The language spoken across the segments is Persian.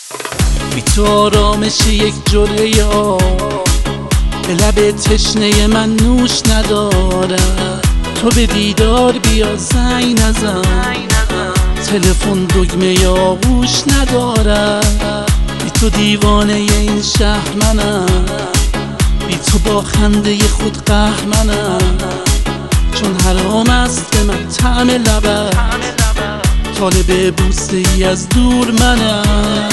بی تو آرامش یک جرعه آب به لب تشنه من نوش ندارد. تو به دیدار بیا زنگ نزن، تلفن دگمه آغوش ندارد. بی تو دیوانه این شهر منم، بی تو با خنده خود قهرمنم. چون حرام است به من طعم لبت، طالب بوسه ای از دور منم.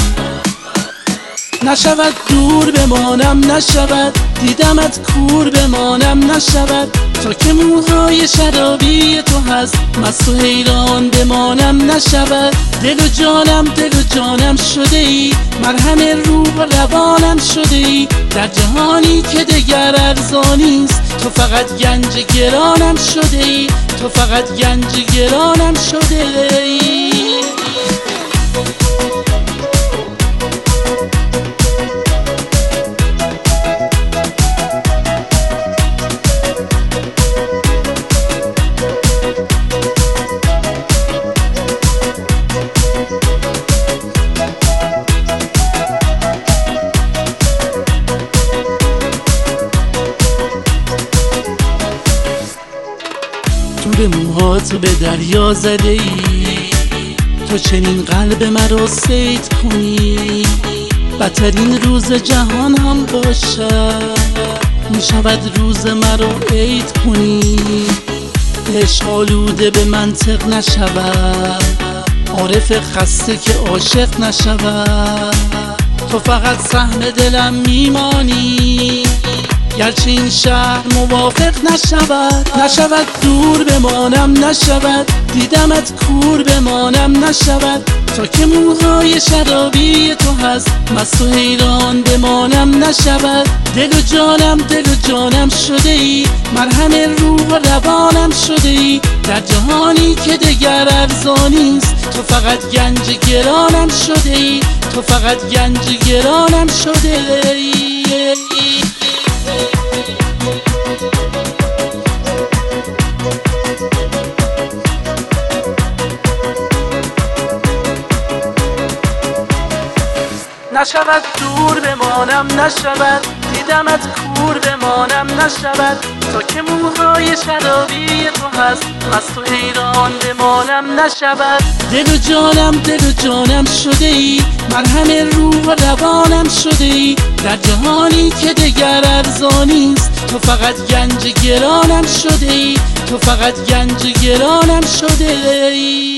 نشود دور بمانم، نشود دیدمت کور بمانم، نشود تا که موهای شرابی تو هست مست و حیران بمانم، نشود دل و جانم شده ای، مرهم روح و روانم شده ای. در جهانی که دگر ارزانیست تو فقط گنج گرانم شده ای، تو فقط گنج گرانم شده ای. تو به موهاتو به دریا زده ای، تو چنین قلب مرا صید کنی. بدترین روز جهان هم باشد، میشود روز مرا عید کنی. عشق آلوده به منطق نشود، عارف خسته که عاشق نشود. تو فقط سهم دلم میمانی، گرچه این شهر موافق نشود. نشود دور بمانم، نشود دیدمت کور بمانم، نشود تا که موهای شرابی تو هست مست و حیران بمانم، نشود دل و جانم شده ای، مرهم روح و روانم شده ای. در جهانی که دگر ارزانیست تو فقط گنج گرانم شده ای، تو فقط گنج گرانم شده ای. نشود دور بمانم، نشود دیدمت کور بمانم، نشود تا که موهای شرابی تو هست مست و حیران بمانم، نشود دل و جانم شده ای، مرهم روح و روانم شده ای. در جهانی که دگر ارزانیست تو فقط گنج گرانم شده ای، تو فقط گنج گرانم شده ای.